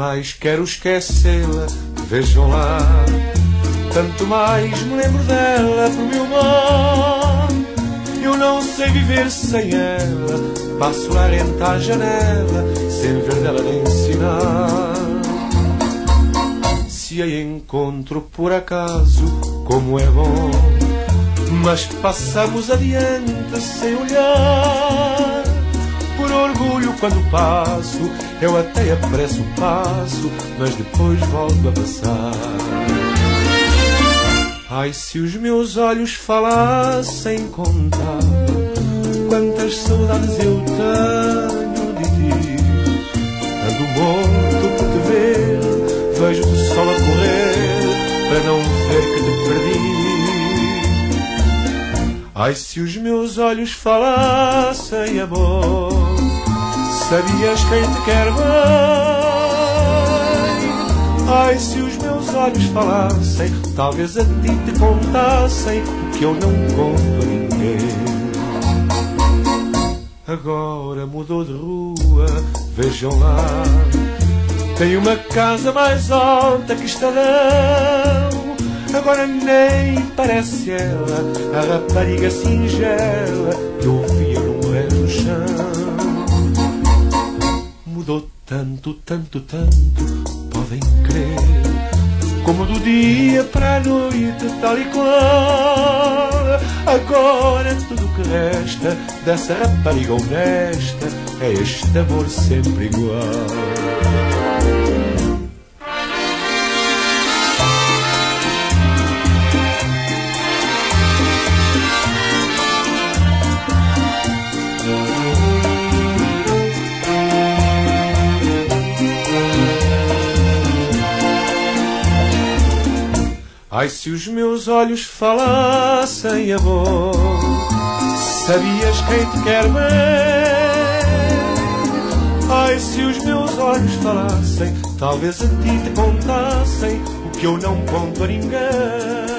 mais quero esquecê-la, vejam lá. Tanto mais me lembro dela por meu mal. Eu não sei viver sem ela, passo lá rente à janela, sem ver dela nem sinal. Se a encontro por acaso, como é bom, mas passamos adiante sem olhar. Por orgulho quando passo, eu até apresso o passo, mas depois volto a passar. Ai, se os meus olhos falassem, contava quantas saudades eu tenho de ti. Ando morto por te ver, vejo o sol a correr, para não ver que te perdi. Ai, se os meus olhos falassem, amor, sabias quem te quer bem. Ai, se os meus olhos falassem, talvez a ti te contassem o que eu não conto a ninguém. Agora mudou de rua, vejam lá, tem uma casa mais alta que Estadão. Agora nem parece ela, a rapariga singela que eu via no morrer no chão. Mudou tanto, tanto, tanto, podem crer, como do dia para a noite, tal e qual. Agora tudo o que resta dessa rapariga honesta é este amor sempre igual. Ai, se os meus olhos falassem, amor, sabias quem te quer bem. Ai, se os meus olhos falassem, talvez a ti te contassem o que eu não conto a ninguém.